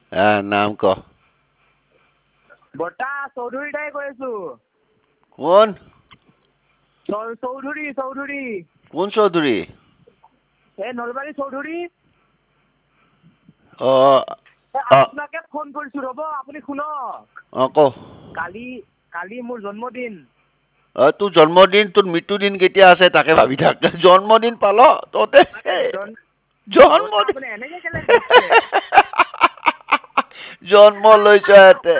নাম ক বৰ্তা চৌধুৰী দাই কৈ আছো কোন চৌধুৰী কোন চৌধুৰী এই নলবাৰী চৌধুৰী অ অ আপোনাকে ফোন কৰিছো ৰ'ব আপুনি শুনক অ ক কালি মোৰ জন্মদিন তোৰ জন্মদিন তোৰ মৃত্যুদিন কেতিয়া আছে তাকে ভাবি থাক জন্মদিন পাল ততে বৰ্তা জন্মদিন আপুনি এনেকে কেলে সুধিছে জন্ম লৈছ ইয়াতে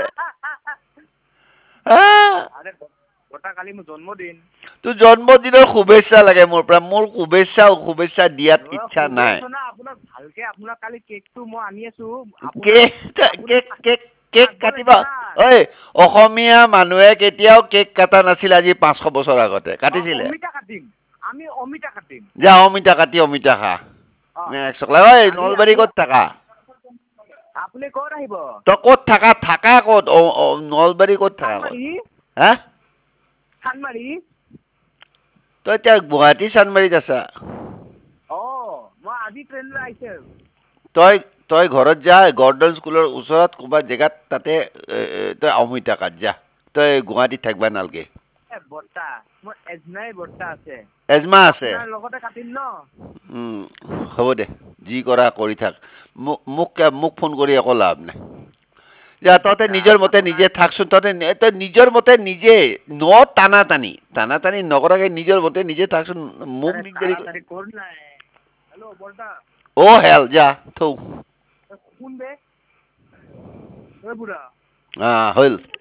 আৰে বৰ্তা কালি মোৰ জন্মদিন তোৰ জন্মদিনৰ শুভেচ্ছা লাগে মোৰ পৰা মোৰ শুভেচ্ছা দিয়াত ইচ্ছা নাই শুভেচ্ছা আপোনাক ভালকে আপোনাক কালি কেকটো মই আনি আছো কেক কেক কেক কেক কাটিবা ঐ অসমীয়া মানুহে কেতিয়াও কেক কাটা নাছিল আজি 500 বছৰ আগতে কাটিছিলে আমি অমিতা কাটিম যা অমিতা কাটি অমিতা খা ঐ নলবাৰী ক'ত থাকা আপুনি ক'ত আহিব তই ক'ত থাকা ক'ত নলবাৰী ক'ত থাকা ক'ত হা চানমাৰি তই এতিয়া গুৱাহাটী চানমাৰিত আছা মই আজি ট্ৰেইনলৈ আহিছে তই ঘৰত যা গৰ্ডন স্কুলৰ ওচৰত ক'ৰবাত জেগাত তাতে তই অমিতা কাট যা তই গুৱাহাটীত থাকিবা নালগে বৰ্তা মোৰ এজনাই বৰ্তা আছে এজমা আছে আপোনাৰ লগতে কাটিম ন হ'ব দে যি কৰা কৰি থাক মোক ফোন কৰি একো লাভ নাই যা তহঁতে নিজৰ মতে নিজে থাকচোন তই নিজৰ মতে নিজে টানা টানি নকৰাকে নিজৰ মতে নিজে থাকচোন মোক দিগদাৰি হেল্ল' বৰ্তা হেল যা থৌ শুন বে বুঢ়া হ'ল